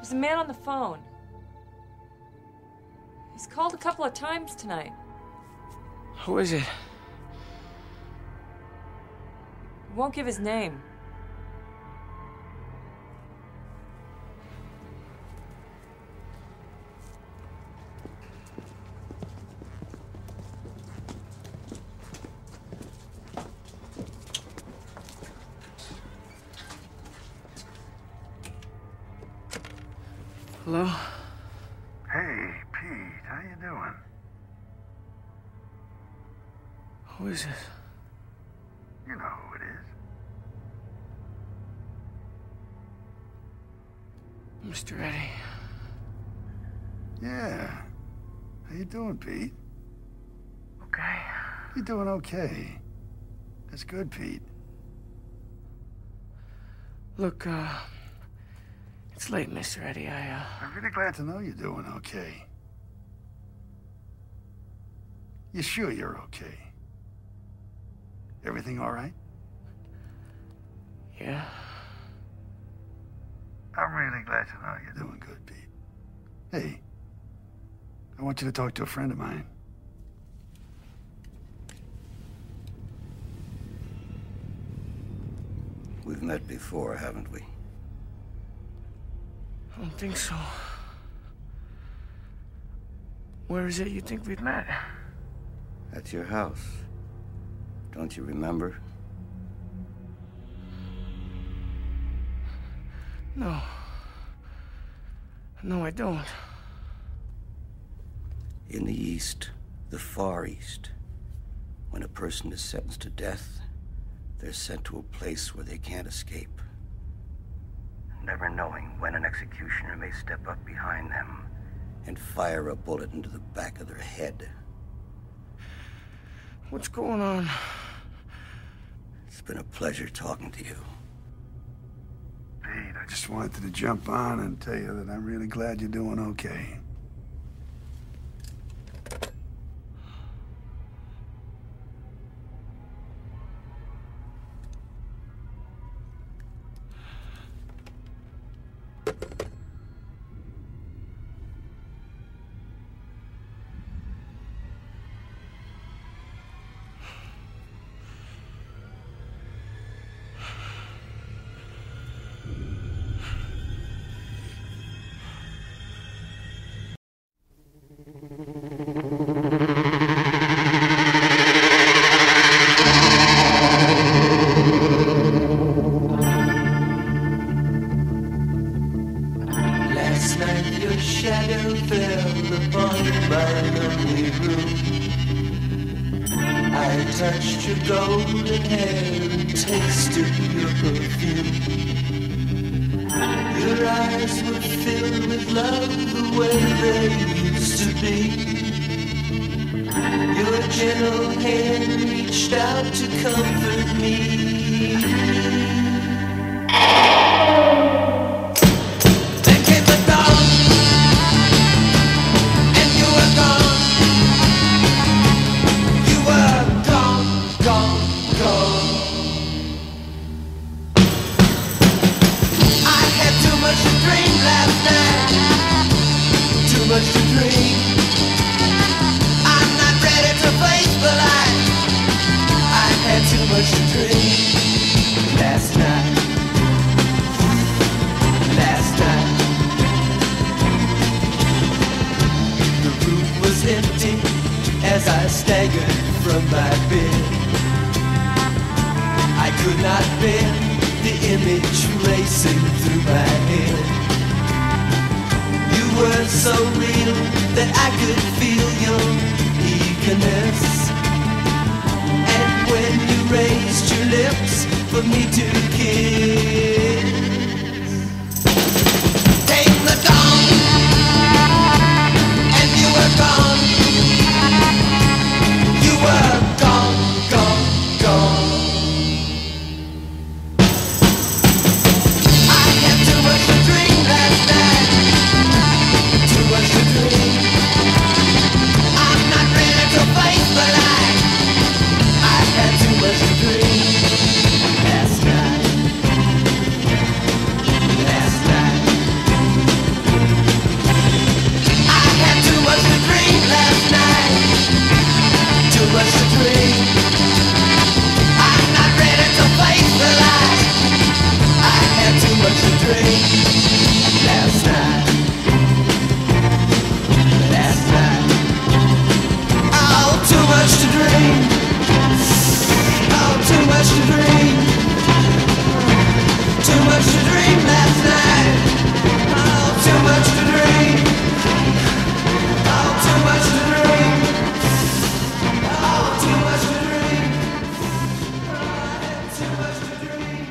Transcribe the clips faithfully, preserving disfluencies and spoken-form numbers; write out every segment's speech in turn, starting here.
There's a man on the phone. He's called a couple of times tonight. Who is it? He won't give his name. Hello? Hey, Pete, how you doing? Who is this? You know who it is. Mister Eddie. Yeah. How you doing, Pete? Okay. You doing okay? That's good, Pete. Look, uh... it's late, Mister Eddie. I, uh... I'm really glad to know you're doing okay. You sure you're okay? Everything all right? Yeah? I'm really glad to know you're doing good, Pete. Hey, I want you to talk to a friend of mine. We've met before, haven't we? I don't think so. Where is it you think we've met? At your house. Don't you remember? No. No, I don't. In the East, the Far East, when a person is sentenced to death, they're sent to a place where they can't escape. Never knowing when an executioner may step up behind them and fire a bullet into the back of their head. What's going on? It's been a pleasure talking to you. Pete, I just wanted to jump on and tell you that I'm really glad you're doing okay. Last night your shadow fell upon my lonely room. I touched your golden hair and tasted your perfume. Your eyes were filled with love the way they used to be. Your gentle hand reached out to comfort me. Much to dream. I'm not ready to face the light. I had too much to dream. Last night, last night. The room was empty as I staggered from my bed. I could not bear the image racing through my head. You were so real that I could feel your eagerness. And when you raised your lips for me to kiss, came the dawn, and you were gone. You were gone, gone, gone. I had too much to drink last night. Too much to dream. I'm not ready to face the light. I had too much to dream last night. much to drink last night. Last night. Oh, too much to drink. Oh, too much to drink. Too much to drink last night. Oh, too much to drink. Oh, too much to drink. Oh, too much to drink. Oh, I had too much to drink.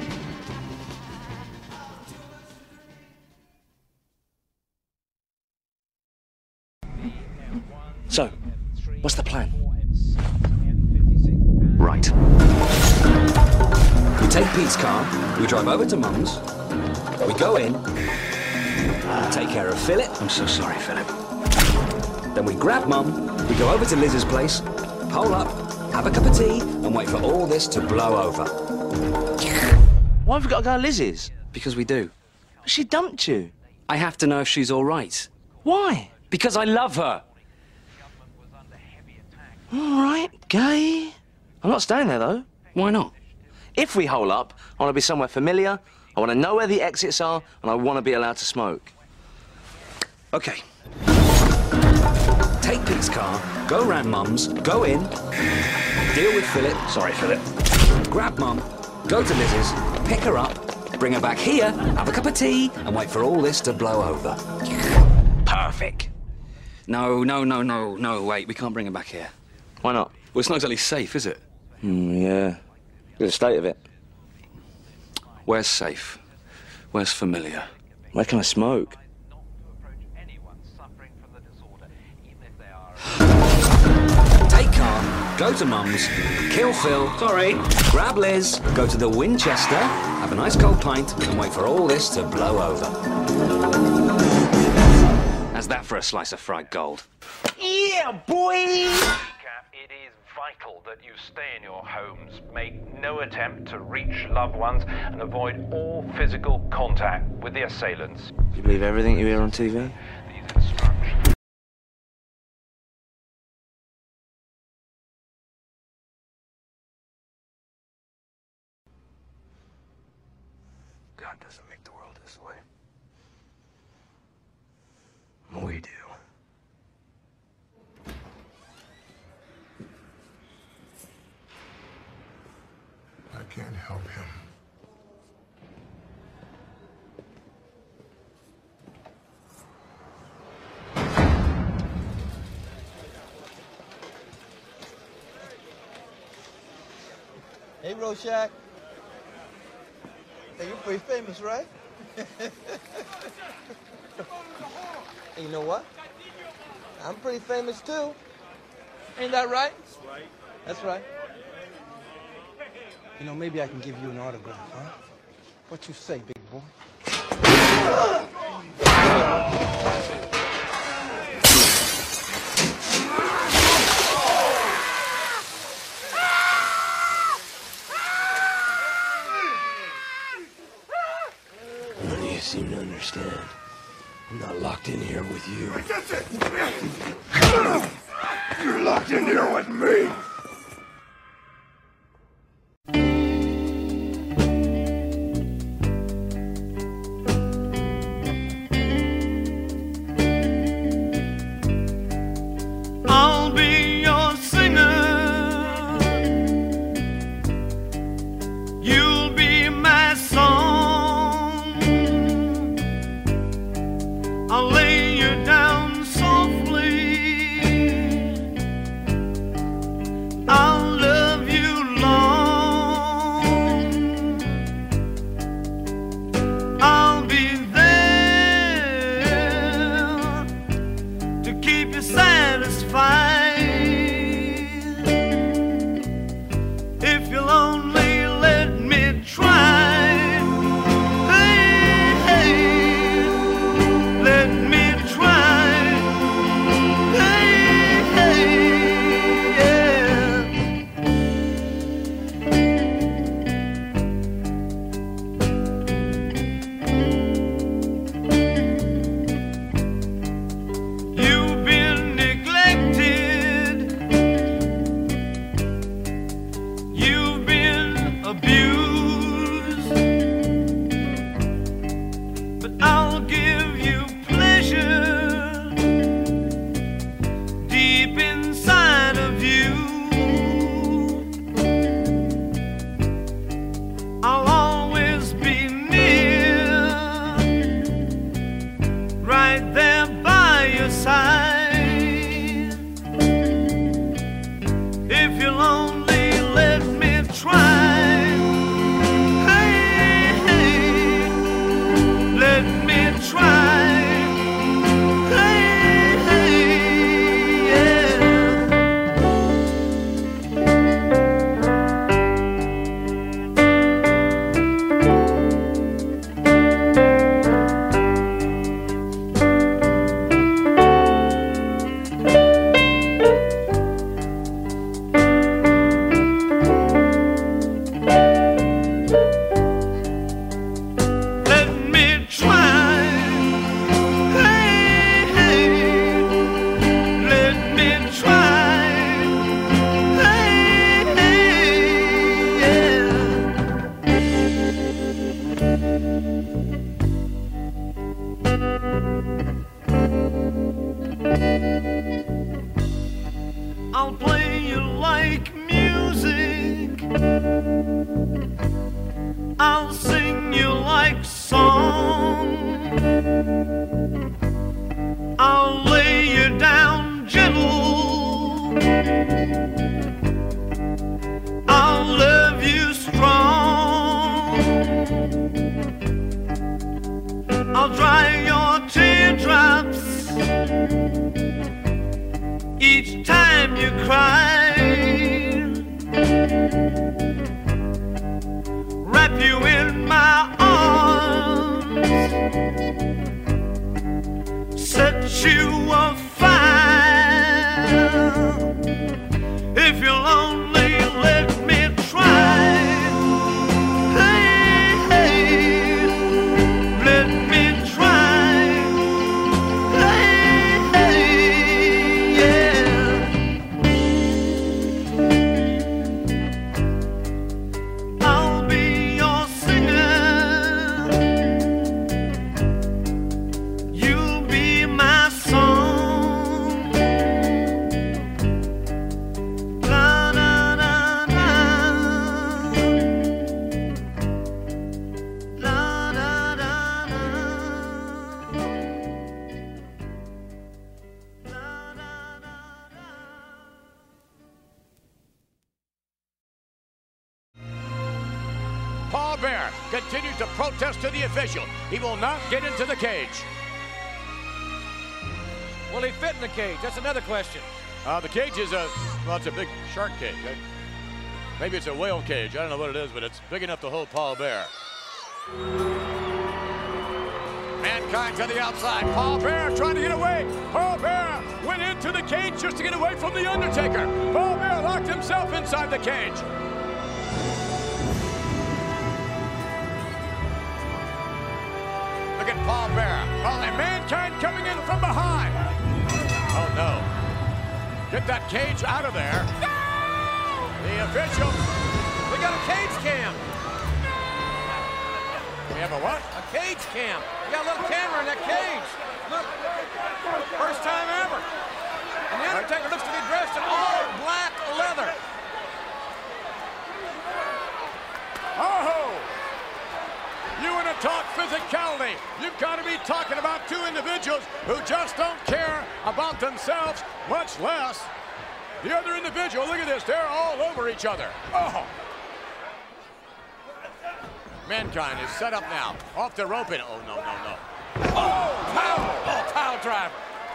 So, what's the plan? Right. We take Pete's car, we drive over to Mum's, we go in, we take care of Philip. I'm so sorry, Philip. Then we grab Mum, we go over to Liz's place, hole up, have a cup of tea, and wait for all this to blow over. Why have we got to go to Liz's? Because we do. She dumped you. I have to know if she's all right. Why? Because I love her. All right, gay. I'm not staying there, though. Why not? If we hole up, I want to be somewhere familiar, I want to know where the exits are, and I want to be allowed to smoke. Okay. Take Pete's car, go round Mum's, go in, deal with Philip. Sorry, Philip. Grab Mum, go to Liz's, pick her up, bring her back here, have a cup of tea, and wait for all this to blow over. Perfect. No, no, no, no, no, wait, we can't bring her back here. Why not? Well, it's not exactly safe, is it? Mm, yeah. Look at the state of it. Where's safe? Where's familiar? Where can I smoke? Take car, go to Mum's, kill Phil. Sorry. Grab Liz, go to the Winchester, have a nice cold pint, and wait for all this to blow over. How's that for a slice of fried gold? Yeah, boy! It is vital that you stay in your homes, make no attempt to reach loved ones, and avoid all physical contact with the assailants. Do you believe everything you hear on T V? These instructions. God doesn't make the world this way. We do. I can't help him. Hey, Rorschach. Hey, you're pretty famous, right? Hey, you know what? I'm pretty famous, too. Ain't that right? That's right. That's right. You know, maybe I can give you an autograph, huh? What you say, big boy? None of you seem to understand. I'm not locked in here with you. You're locked in here with me. I'll be your singer. You'll be my song. I'll lay you down softly. try. Hey, hey, yeah. I'll play you like music. I'll sing you like song. I'll lay you down gentle. I'll love you strong. I'll dry your teardrops each time you cry. Wrap you in my arms, set you afire. If you're lonely, let me try. Hey, hey, let me try. Hey, hey, yeah. I'll be your singer. You'll be my song. La, la, la, la. La, la, la, la. La, la, la, la. Paul Bear continues to protest to the official. He will not get into the cage. Will he fit in the cage? That's another question. Uh, the cage is a, well, it's a big shark cage. I, maybe it's a whale cage. I don't know what it is, but it's big enough to hold Paul Bear. Mankind to the outside. Paul Bear trying to get away. Paul Bear went into the cage just to get away from the Undertaker. Paul Bear locked himself inside the cage. Look at Paul Bear. Oh, and Mankind coming in from behind. Oh, no. Get that cage out of there. No! The official. We got a cage cam. We have a what? A cage cam. We got a little camera in that cage. Look. First time ever. And the Undertaker looks to be dressed in all black leather. Oh! You want to talk physicality. You've got to be talking about two individuals who just don't care about themselves, much less the other individual. Look at this. They're all over each other. Oh! Mankind is set up now. Off the rope. And oh, no, no, no. Oh, power! Oh, power driver.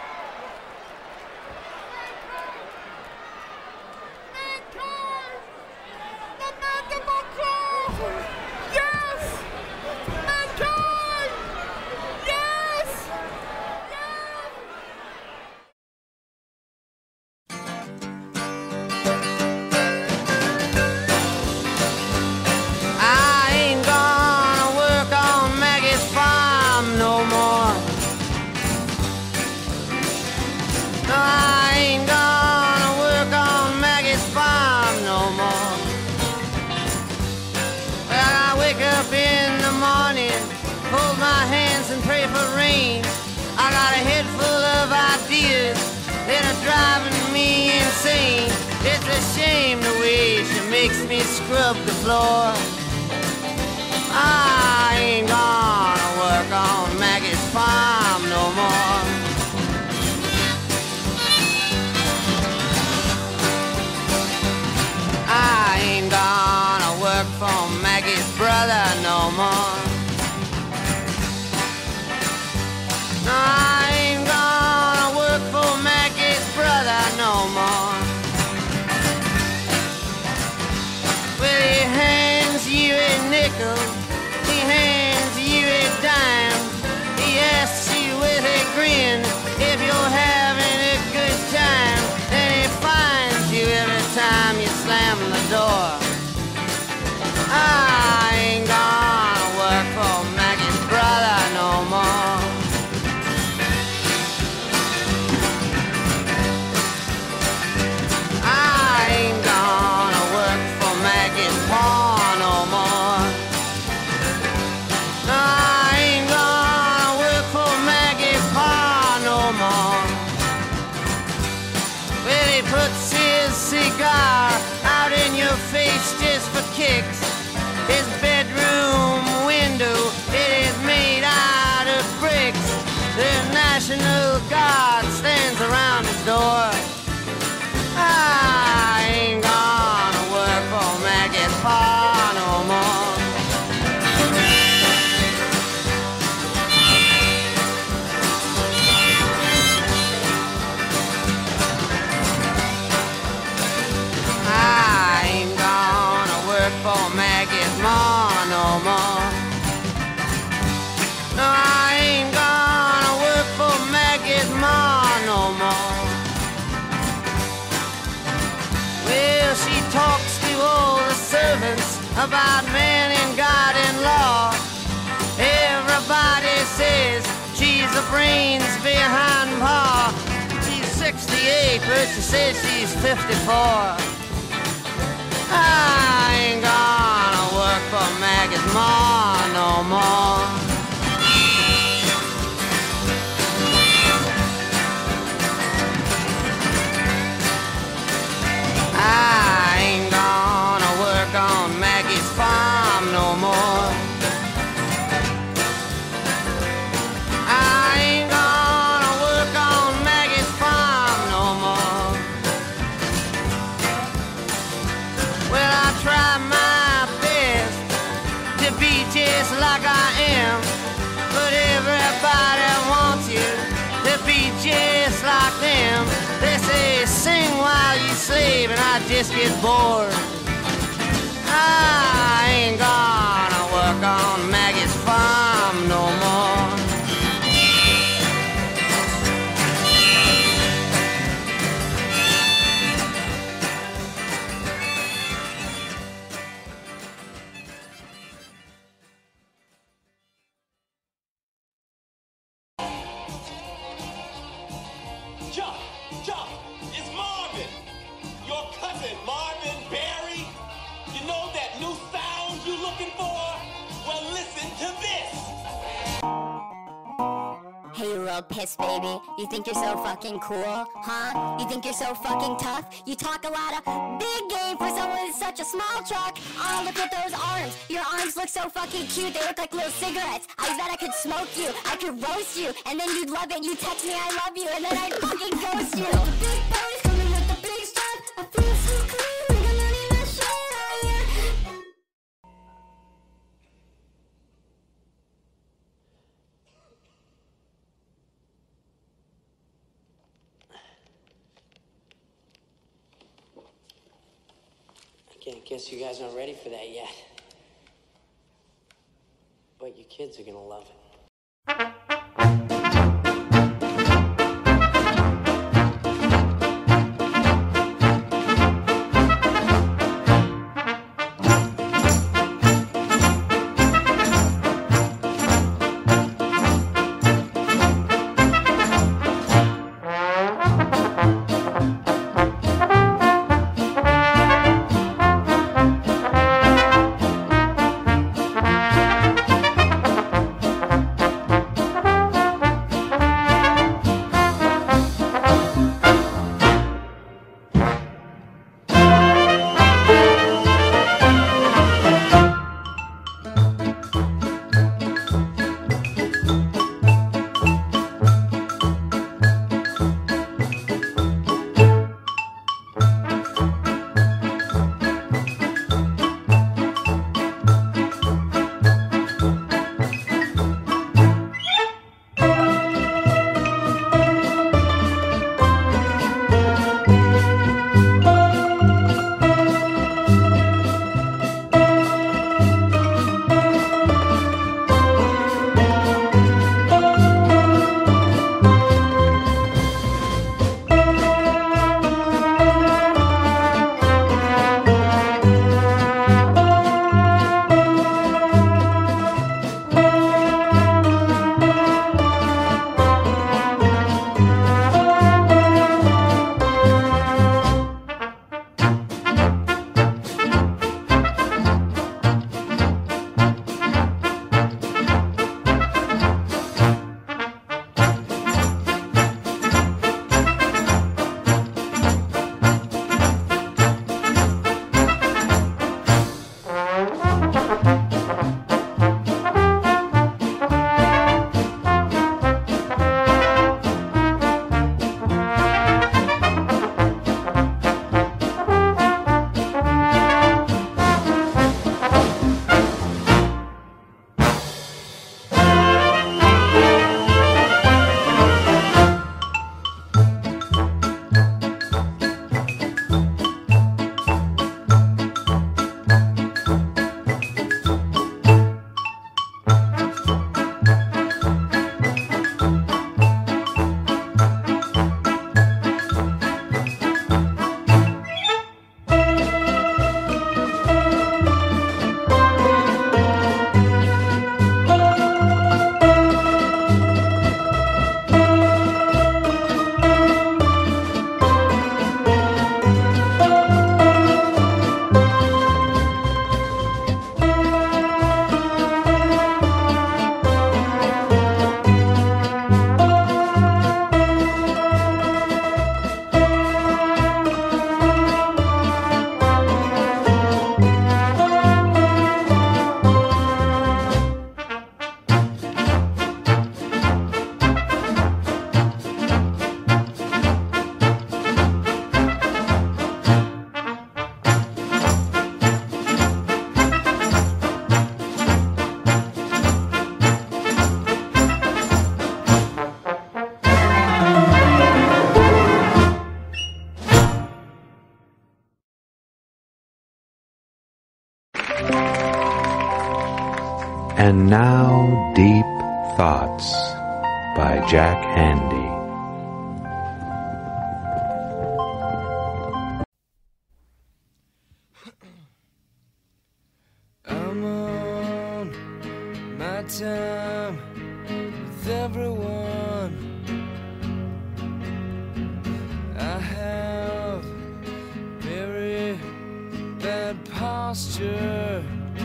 Hold my hands and pray for rain. I got a head full of ideas that are driving me insane. It's a shame the way she makes me scrub the floor. I ain't gonna work on Maggie's farm no more. I ain't gonna work for Maggie's brother no more. your face just for kicks. His bedroom window, it is made out of bricks. The National Guard stands around his door. I ain't gonna work for Maggie's Pa no more. I ain't gonna work for Maggie's Ma no more. No, I ain't gonna work for Maggie's Ma no more. Well, she talks to all the servants about man and God and law. Everybody says she's the brains behind Pa. She's sixty-eight, but she says she's fifty-four. I ain't gonna work for Maggie's Ma no more. I ain't gonna work on Maggie's farm no more. I ain't gonna work on Maggie's farm no more. Well, I try my best to be just like I am, but everybody wants you to be just like them. They say sing while you sleep, and I just get bored. I ain't gonna work on Maggie's farm no more. Chuck, Chuck, it's Marvin. Your cousin, Marvin Berry. You know that new sound you looking for? Well, listen to this. Hey, you little piss baby. You think you're so fucking cool, huh? You think you're so fucking tough? You talk a lot of big game for someone with such a small truck. Oh, look at those arms. Your arms look so fucking cute. They look like little cigarettes. I bet I could smoke you. I could roast you. And then you'd love it. You text me I love you. And then I'd fucking ghost you. The big boys coming with the big stuff. I feel so clean. Like I'm not even sure. I guess you guys aren't ready for that yet. But your kids are gonna love it. And now, Deep Thoughts by Jack Handy. I'm on my time with everyone. I have very bad posture.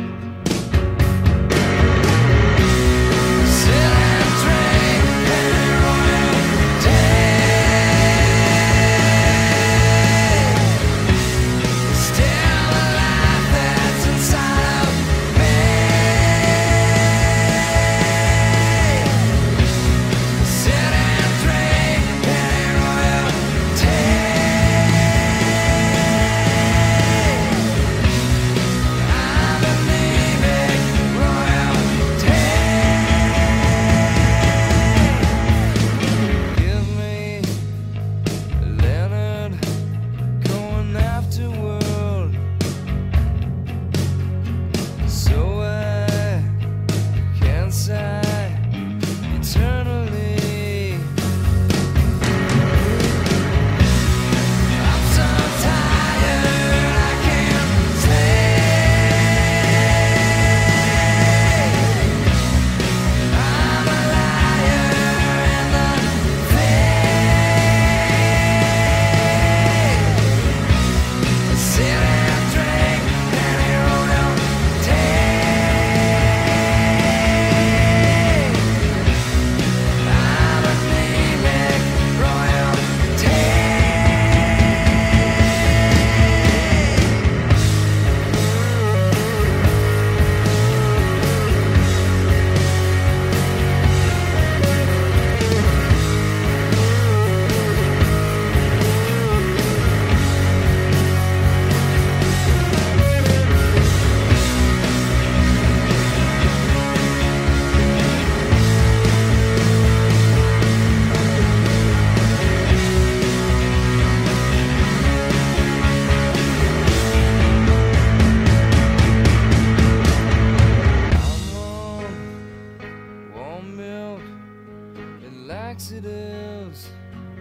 Laxatives,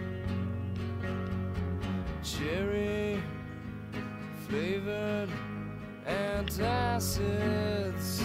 cherry flavored antacids.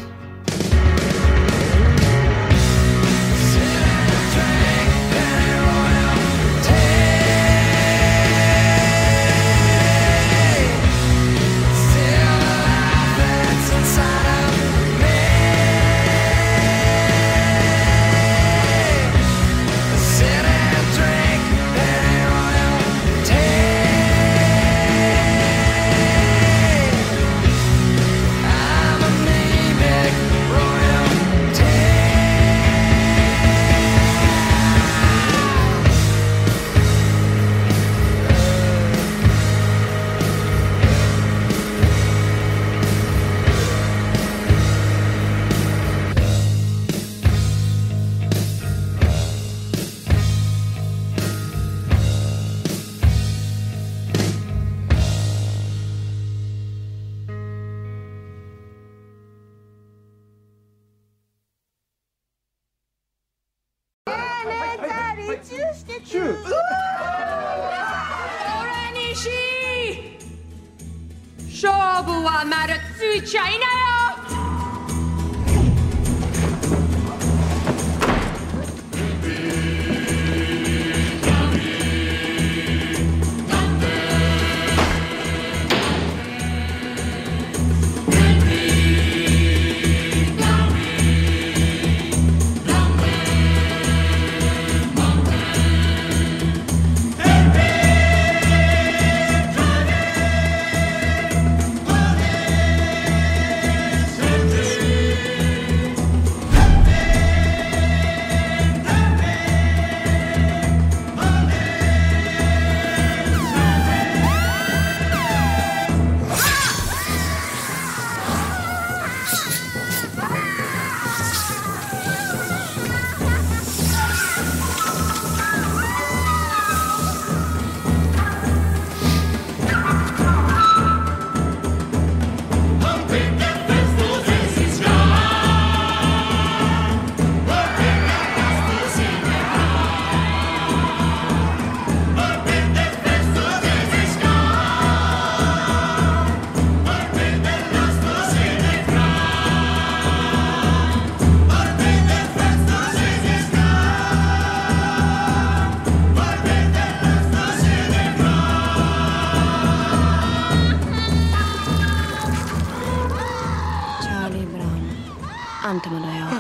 ァントムだよ。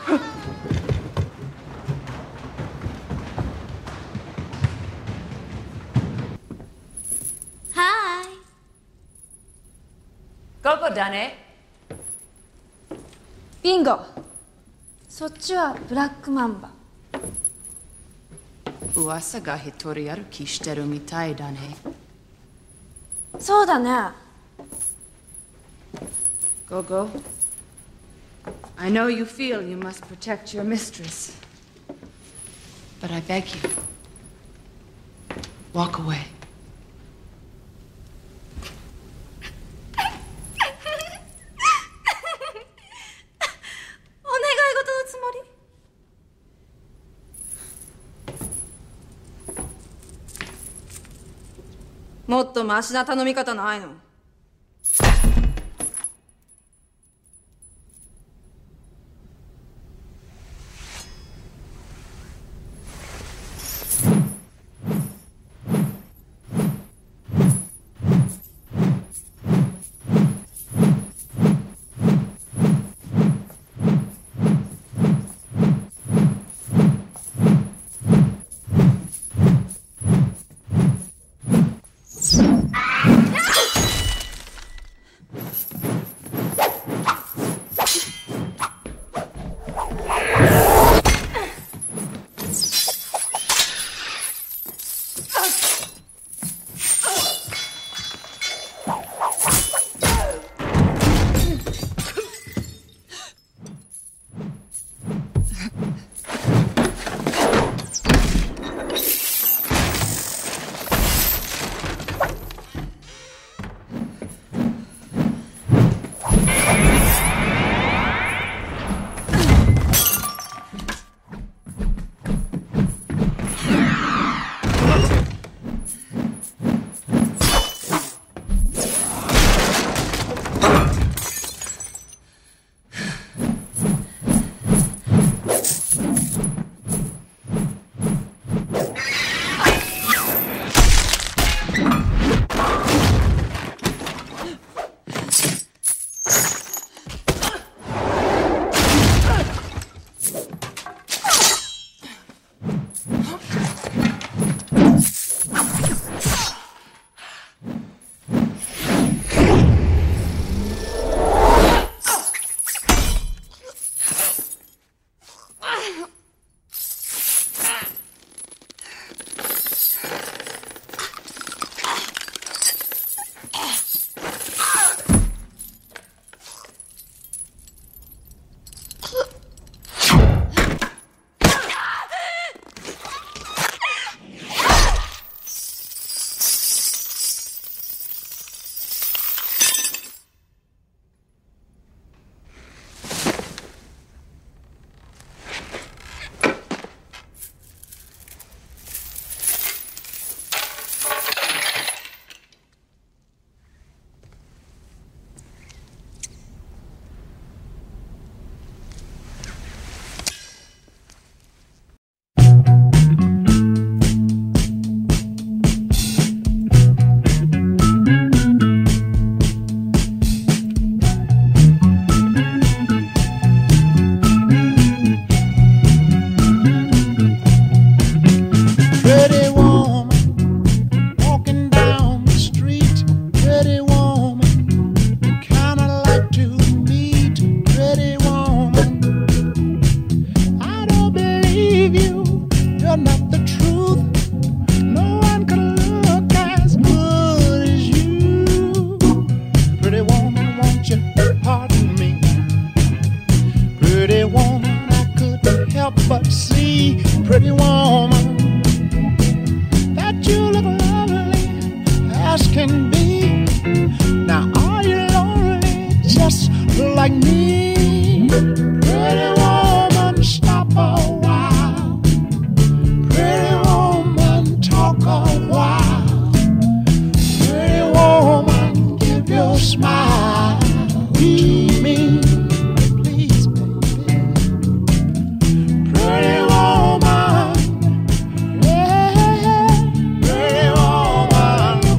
はーい。 午後だね。 ビンゴ。そっちはブラックマンバ。 噂が一人歩きしてるみたいだね。 そうだね。 Gogo, I know you feel you must protect your mistress, but I beg you, walk away. お願い事のつもり？もっとマシな頼み方ないの？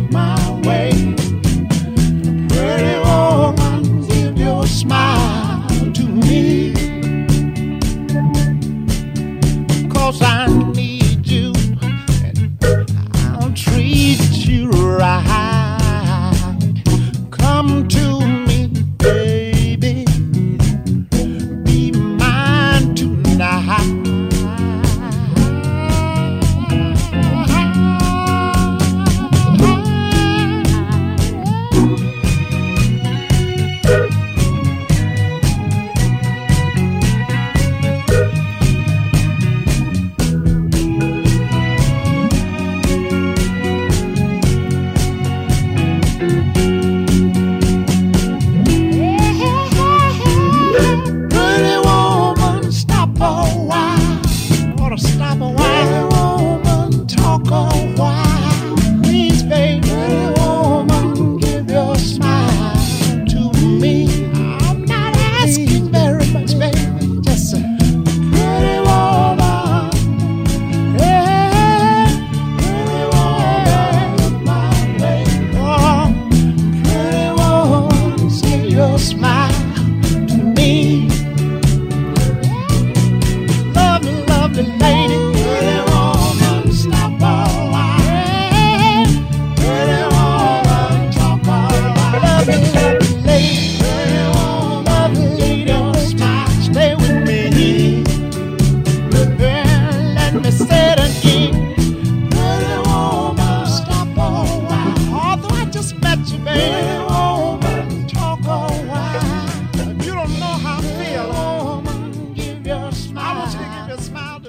Smile.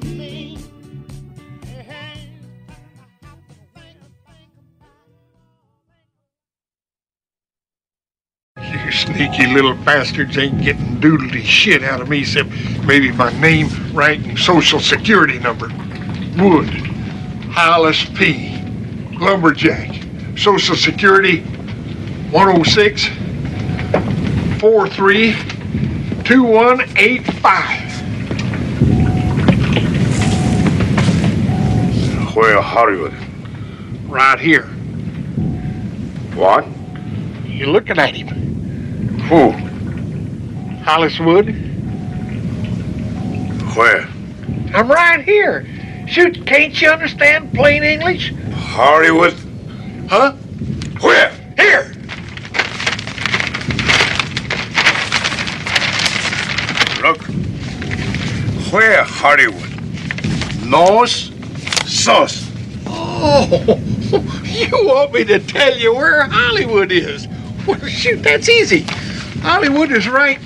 You sneaky little bastards ain't getting doodly shit out of me except maybe my name, rank, and social security number. Wood, Hollis P, lumberjack, social security one oh six, four three, two one eight five. Where Hollywood? Right here. What? You're looking at him. Who? Hollis Wood. Where? I'm right here. Shoot, can't you understand plain English? Hollywood? Huh? Where? Here! Look. Where Hollywood? Nose? Sauce. Oh, you want me to tell you where Hollywood is? Well, shoot, that's easy. Hollywood is right.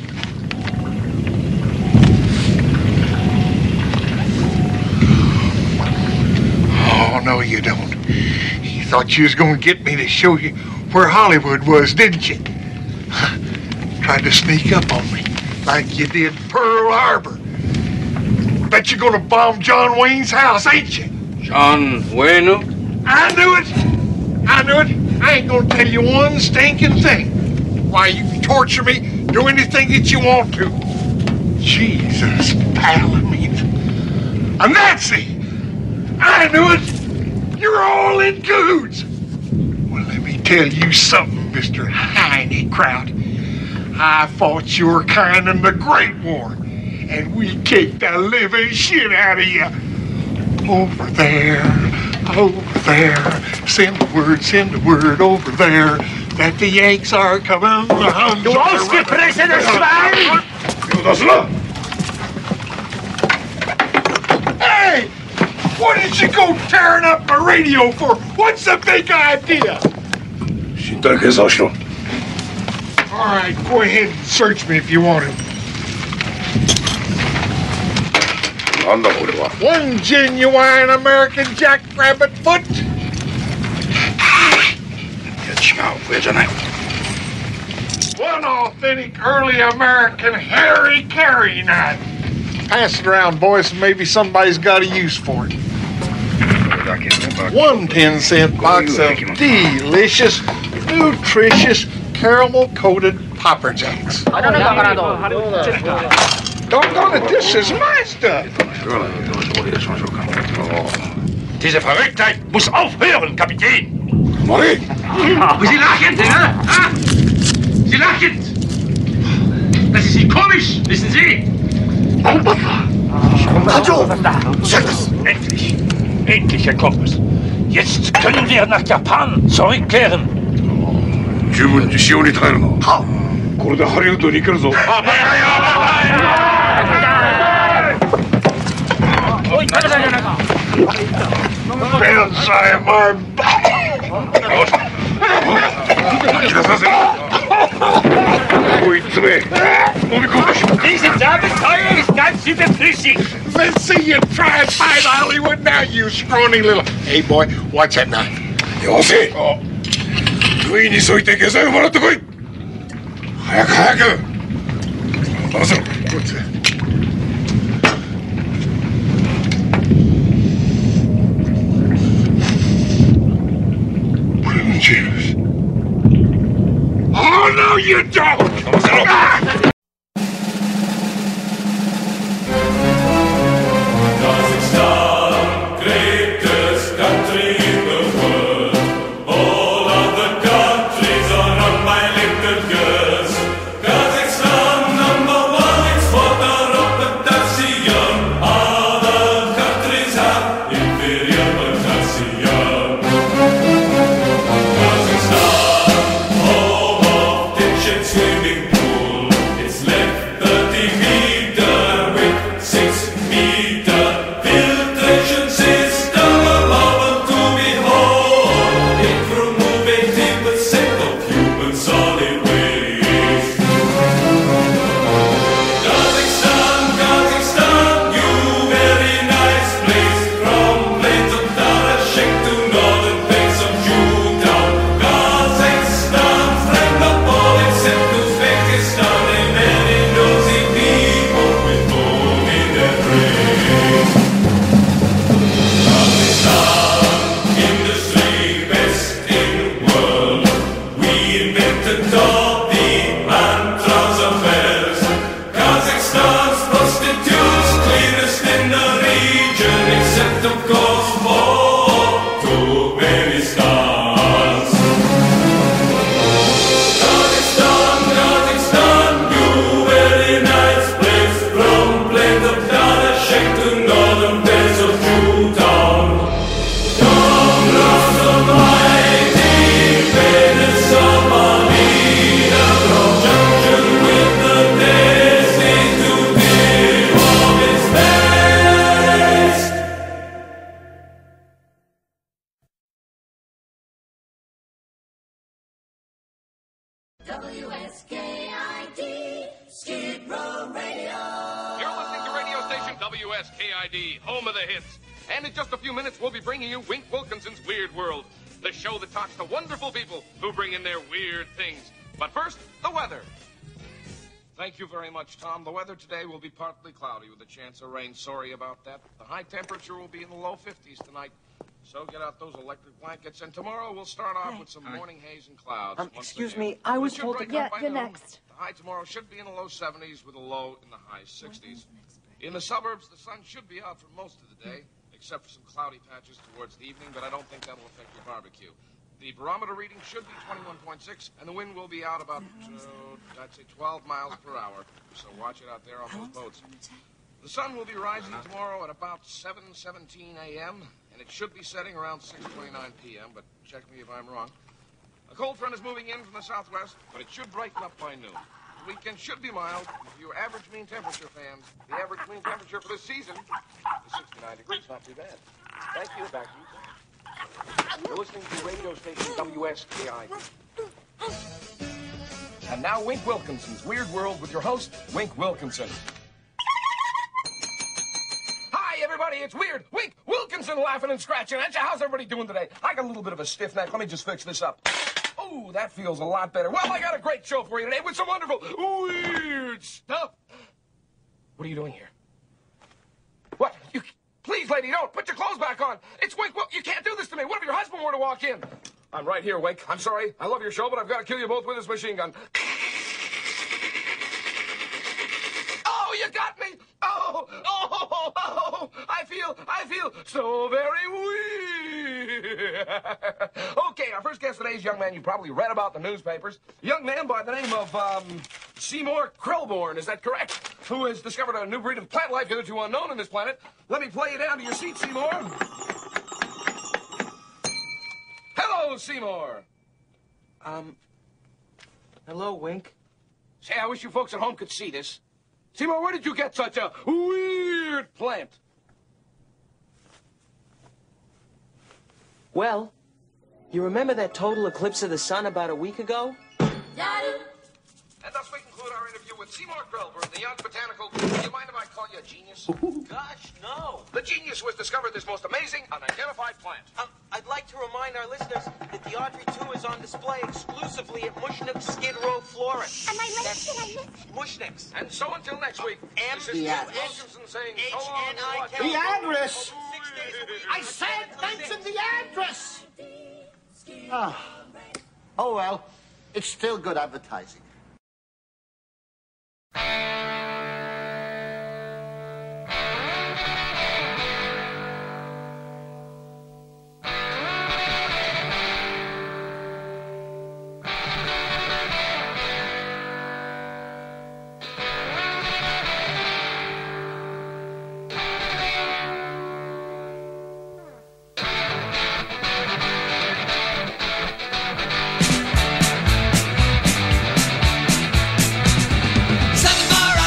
Oh, no, you don't. You thought you was going to get me to show you where Hollywood was, didn't you? Tried to sneak up on me like you did Pearl Harbor. Bet you're going to bomb John Wayne's house, ain't you? John Wayne? I knew it. I knew it. I ain't going to tell you one stinking thing. Why, you can torture me, do anything that you want to. Jesus, pal, I mean, a Nazi! I knew it! You're all in cahoots! Well, let me tell you something, Mister Heine Kraut. I fought your kind in the Great War, and we kicked the living shit out of you. Over there, over there, send the word, send the word over there. That the Yanks are coming. Du ausgepressenes Schwein! Das Loch! Hey! What did you go tearing up my radio for? What's the big idea? All right, go ahead and search me if you want to. One genuine American jackrabbit foot. One authentic early American Harry Carey knife. Pass it around, boys, and maybe somebody's got a use for it. One ten cent box of delicious, nutritious, caramel-coated Popper Jacks. Doggone it, this is my stuff. Diese Verrücktheit muss aufhören, Kapitän! Marie! Sie lachen, ne? Ah? Sie lachen! Das ist nicht komisch, wissen Sie? Endlich! Endlich, Herr Kompass! Jetzt können wir nach Japan zurückkehren! 十分に塩に耐えるの。はあ、これでハリウッドに行けるぞ。Bensheim are back! Dieses Abenteuer ist ganz überflüssig! Let's see you try and find Hollywood now, you scrawny little... Hey, boy, watch that knife. よせ! 上にそいて下剤をもらってこい早く早くどうぞこっちPrune juice. Oh, no, you don't! Ah! Kazakhstan, greatest country in the world. All other countries are run by little girls. Kazakhstan, number one exporter of potassium. Other countries have inferior potassium. Kazakhstan, home of ditch and swimming pool. except of course for too many stars. Kazakhstan, Kazakhstan, you very nice place. From plains of Danashek to northern plains of Jewtown. Come lost the mighty Venus of Amida, from junction with the Daisy to the orbit space. W S K I D, Skid Row Radio. You're listening to radio station W S K I D, home of the hits. And in just a few minutes, we'll be bringing you Wink Wilkinson's Weird World, the show that talks to wonderful people who bring in their weird things. But first, the weather. Thank you very much, Tom. The weather today will be partly cloudy with a chance of rain. Sorry about that. The high temperature will be in the low fifties tonight. So get out those electric blankets. And tomorrow we'll start off with some morning haze and clouds. Um, Once excuse again. me, I was It should told to- break Yeah, up by you're noon. next. The high tomorrow should be in the low seventies with a low in the high sixties. In the suburbs, the sun should be out for most of the day, except for some cloudy patches towards the evening, but I don't think that'll affect your barbecue. The barometer reading should be twenty-one point six, and the wind will be out about, uh, I'd say, twelve miles per hour. So watch it out there on those boats. The sun will be rising tomorrow at about seven seventeen a m, and it should be setting around six twenty-nine p m, but check me if I'm wrong. A cold front is moving in from the southwest, but it should brighten up by noon. The weekend should be mild. For your average mean temperature fans, the average mean temperature for this season is sixty-nine degrees. Not too bad. Thank you. Back to you. You're listening to radio station W S K I D. And now Wink Wilkinson's Weird World with your host, Wink Wilkinson. Hi, everybody. It's Weird Wink Wilkinson laughing and scratching at you. How's everybody doing today? I got a little bit of a stiff neck. Let me just fix this up. Oh, that feels a lot better. Well, I got a great show for you today with some wonderful weird stuff. What are you doing here? What? You, please, lady, don't. Put your clothes back on. It's Wink. Well, you can't do this to me. What if your husband were to walk in? I'm right here, Wink. I'm sorry. I love your show, but I've got to kill you both with this machine gun. Oh, you got me. Oh, oh, oh, I feel, I feel so very weird. Okay, our first guest today is a young man you probably read about in the newspapers. A young man by the name of, um, Seymour Krelborn, is that correct? Who has discovered a new breed of plant life hitherto unknown on this planet. Let me play you down to your seat, Seymour. Hello, Seymour. Um, hello, Wink. Say, I wish you folks at home could see this. Seymour, where did you get such a weird plant? Well, you remember that total eclipse of the sun about a week ago? And thus we conclude our interview with Seymour Krelborn, the young botanical... Do you mind if I call you a genius? Gosh, no. The genius who has discovered this most amazing unidentified plant. Um, I'd like to remind our listeners that the Audrey two is on display exclusively at Mushnick's Skid Row, Florence. Am I late? That's Did I miss? Mushnick's. And so until next week, M this is the Jim address. Wilkinson saying so long and watch The out. address. Six days a week. I said mention the address. Ah. Oh, well, it's still good advertising. Something more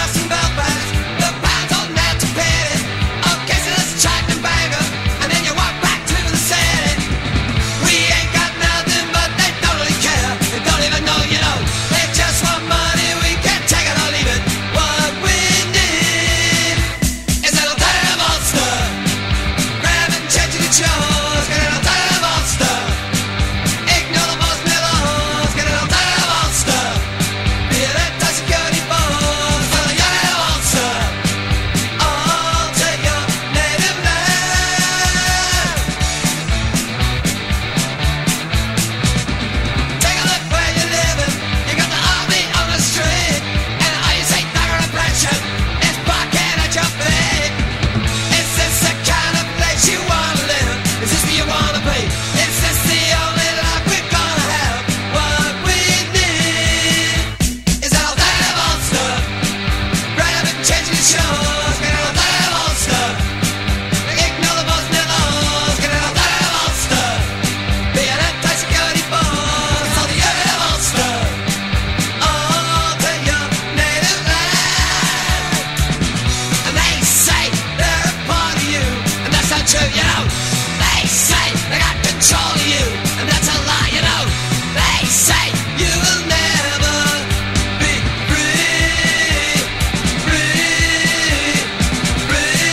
true, you know. They say they got control of you, and that's a lie, you know. They say you will never be free, free, free.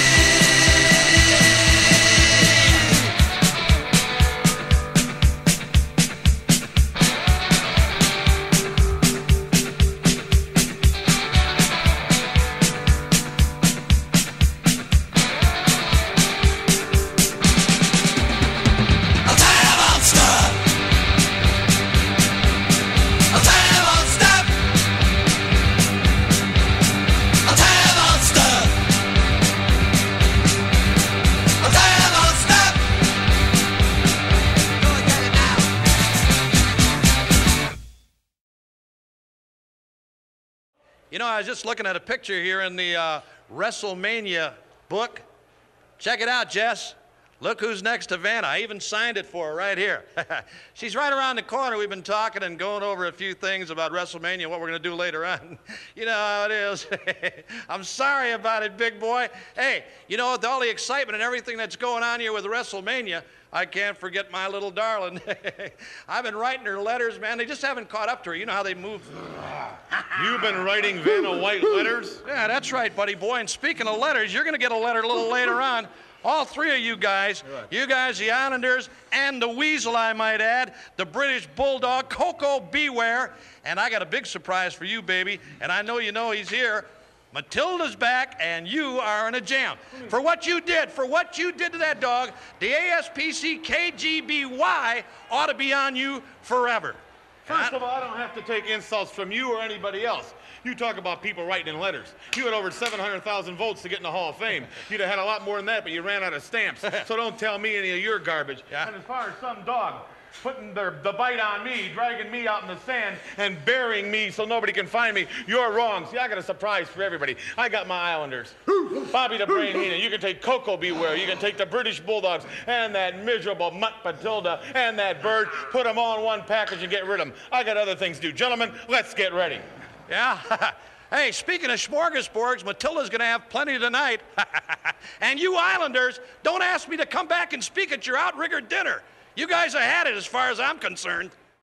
I'll tell you about stuff. I'll tell you about stuff. I'll tell you about stuff. I'll tell you about stuff. Go and get it now. You know, I was just looking at a picture here in the uh, WrestleMania book. Check it out, Jess. Look who's next to Vanna. I even signed it for her right here. She's right around the corner. We've been talking and going over a few things about WrestleMania, what we're going to do later on. You know how it is. I'm sorry about it, big boy. Hey, you know, with all the excitement and everything that's going on here with WrestleMania, I can't forget my little darling. I've been writing her letters, man. They just haven't caught up to her. You know how they move. You've been writing Vanna White letters? Yeah, that's right, buddy boy. And speaking of letters, you're going to get a letter a little later on. All three of you guys, you guys, the Islanders, and the Weasel, I might add, the British Bulldog, Coco Beware. And I got a big surprise for you, baby. And I know you know he's here. Matilda's back, and you are in a jam. For what you did, for what you did to that dog, the A S P C K G B Y ought to be on you forever. First of all, I don't have to take insults from you or anybody else. You talk about people writing in letters. You had over seven hundred thousand votes to get in the Hall of Fame. You'd have had a lot more than that, but you ran out of stamps. So don't tell me any of your garbage. Yeah. And as far as some dog putting their, the bite on me, dragging me out in the sand, and burying me so nobody can find me, you're wrong. See, I got a surprise for everybody. I got my Islanders. Bobby the Brain Heenan. You can take Coco Beware. You can take the British Bulldogs and that miserable mutt Matilda and that bird. Put them all in one package and get rid of them. I got other things to do. Gentlemen, let's get ready. Yeah? Hey, speaking of smorgasbords, Matilda's going to have plenty tonight. And you Islanders, don't ask me to come back and speak at your outrigger dinner. You guys have had it as far as I'm concerned.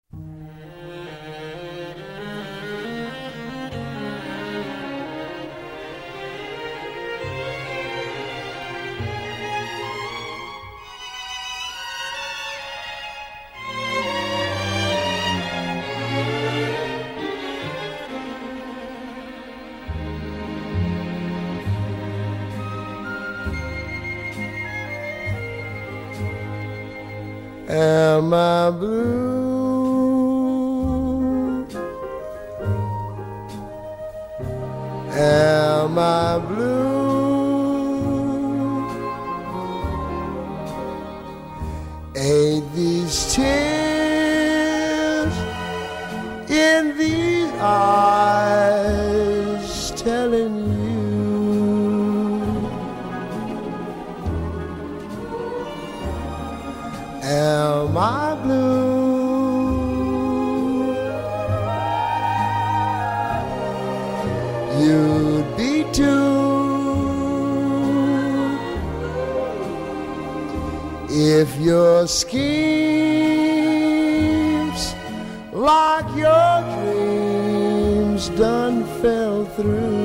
Am I blue? Am I blue? Ain't these tears in these eyes telling you am I blue? You'd be too if your schemes like your dreams done fell through.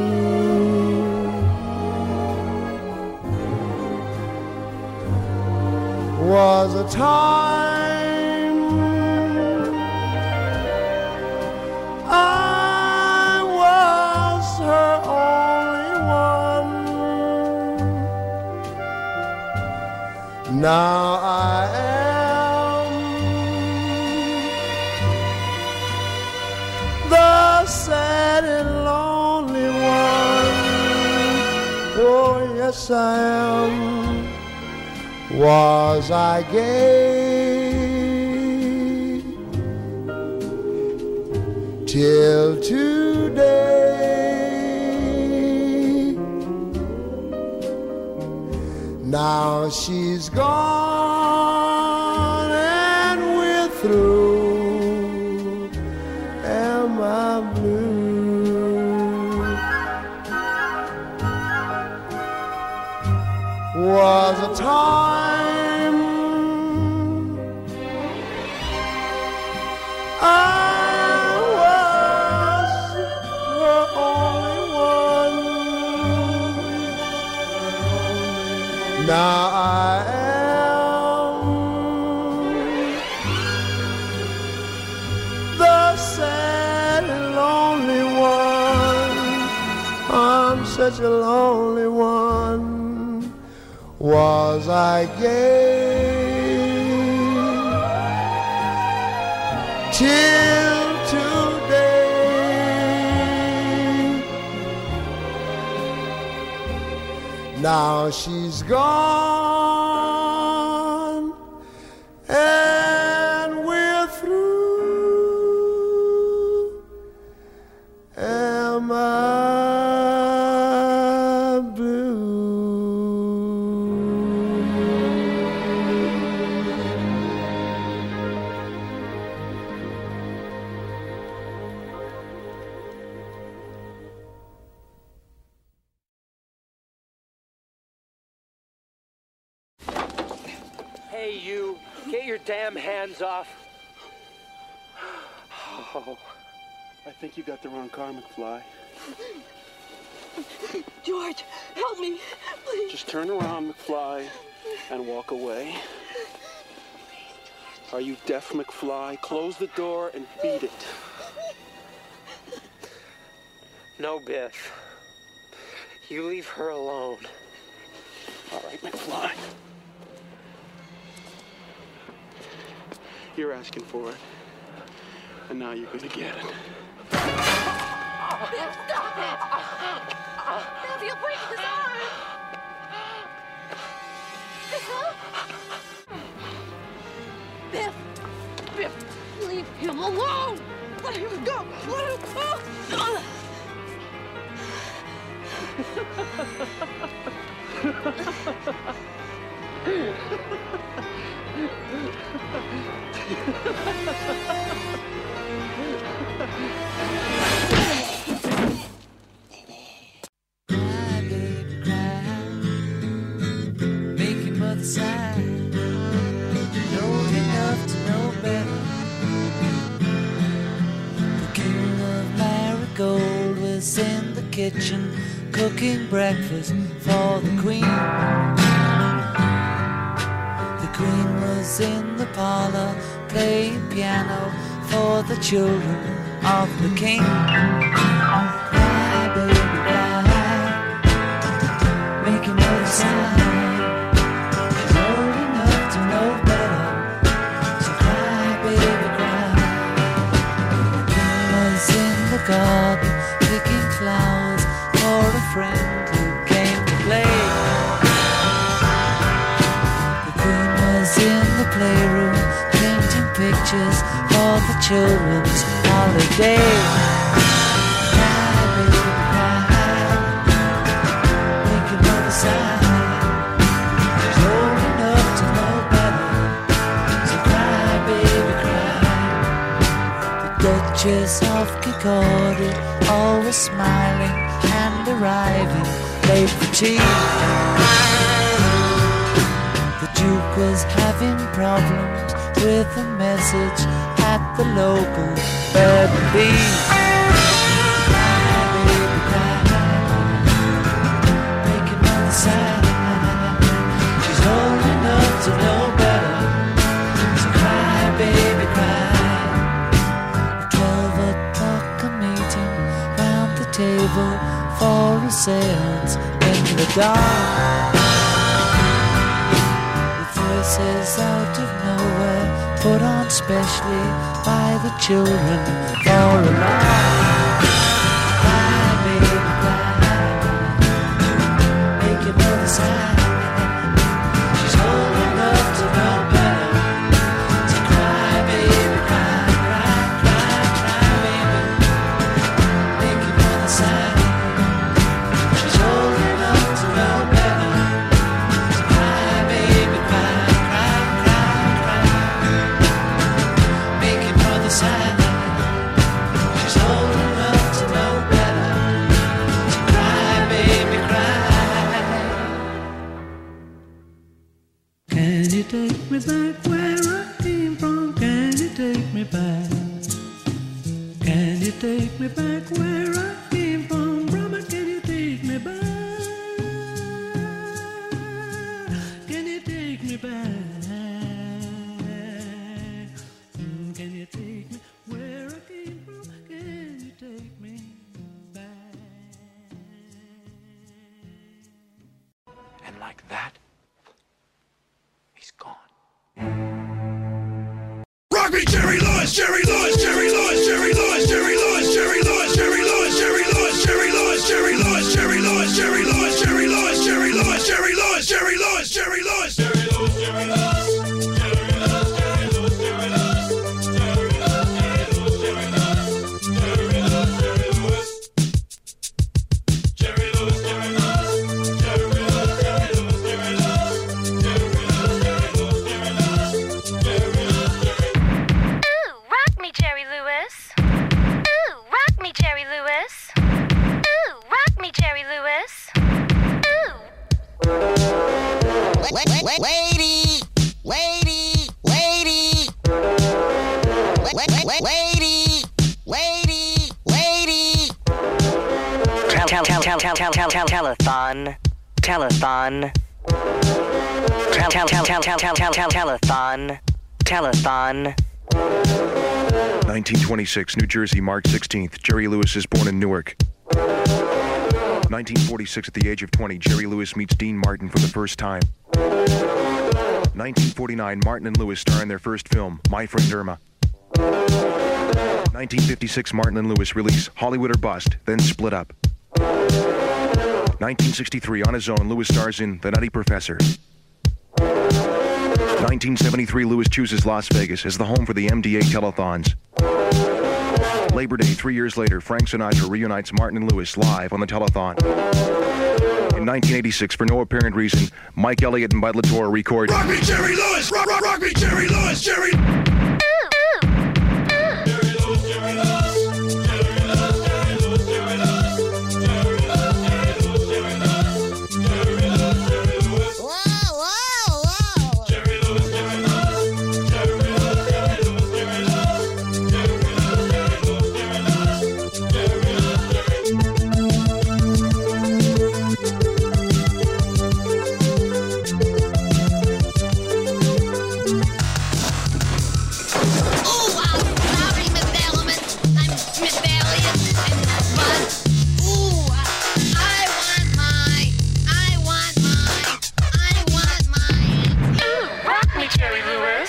Was a time I was her only one. Now I am the sad and lonely one. Oh, yes, I am. Was I gay till today? Now she's gone and we're through. Am I blue? was a time I was her only one. Now I am the sad and lonely one. I'm such a lonely one. Was I gay till today? Now she's gone and we're through. Am I blue? Hey, you, get your damn hands off. Oh, I think you got the wrong car, McFly. George, help me, please. Just turn around, McFly, and walk away. Are you deaf, McFly? Close the door and beat it. No, Biff. You leave her alone. All right, McFly. You're asking for it, and now you're gonna get it. Biff, stop it! Biff, you'll break his arm! Biff! Biff, leave him alone! Let him go! Let him go! Make your mother sigh. Know enough to know better. The king of Marigold was in the kitchen cooking breakfast for the queen. The queen was in the parlor playing piano for the children of the king. Cry, baby, cry. Make your mother sigh. She's old enough to know better. So cry, baby, cry. The king was in the garden picking flowers for a friend who came to play. The queen was in the playroom painting pictures for the children's holiday. Cry, baby, cry. Make your mother sigh. She's old enough to know better. So cry, baby, cry. The Duchess of Kikordi, always smiling and arriving late for tea. The Duke was having problems with a message at the local bed and bee. Cry, baby, cry. Make your mother sigh. She's old enough to know better. So cry, baby, cry. At twelve o'clock a meeting round the table for a seance in the dark. With voices out of nowhere put on specially by the children for a laugh. Cry, baby, cry. Make your mother sigh. She's old enough to know better. So cry, baby, cry, cry, cry, cry, baby. Make your mother sigh. She's old enough to know better. So cry, baby, cry, cry, cry, cry. Make your mother sigh. She's old enough to know you take me back where I came from? Can you take me back? Can you take me back where I came from? Brahma, can you take me back? Can you take me back? Mm, Can you take me where I came from? Can you take me back? And like that, he's gone. Rock me, Jerry Lewis, Jerry Lewis, Jerry Lewis, Jerry Lewis, Jerry Lewis, Jerry Lewis, Jerry Lewis, Jerry Lewis, Jerry Lewis, Jerry Lewis, Jerry Lewis, Jerry Lewis, Jerry Lewis, Jerry Lewis, Jerry Lewis, Jerry Lewis, Jerry Lewis, Jerry Lewis, Jerry Lewis. Lady, lady, lady, lady, lady, lady. Tell, tell, tell, tell, tell, tell, tell, tell, telethon, telethon. Tell, tell, tell, tell, tell, tell, tell, tell, telethon, telethon. nineteen twenty-six, New Jersey, March sixteenth. Jerry Lewis is born in Newark. nineteen forty-six, at the age of twenty, Jerry Lewis meets Dean Martin for the first time. nineteen forty-nine, Martin and Lewis star in their first film, My Friend Irma. nineteen fifty-six, Martin and Lewis release Hollywood or Bust, then split up. nineteen sixty-three, on his own, Lewis stars in The Nutty Professor. nineteen seventy-three, Lewis chooses Las Vegas as the home for the M D A telethons. Labor Day, three years later, Frank Sinatra reunites Martin and Lewis live on the telethon. In nineteen eighty-six, for no apparent reason, Mike Elliott and Bud LaTorre record Rock me, Jerry Lewis, rock, rock, rock me, Jerry Lewis, Jerry.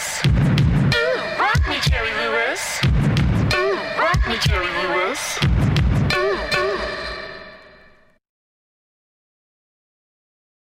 Jerry Lewis.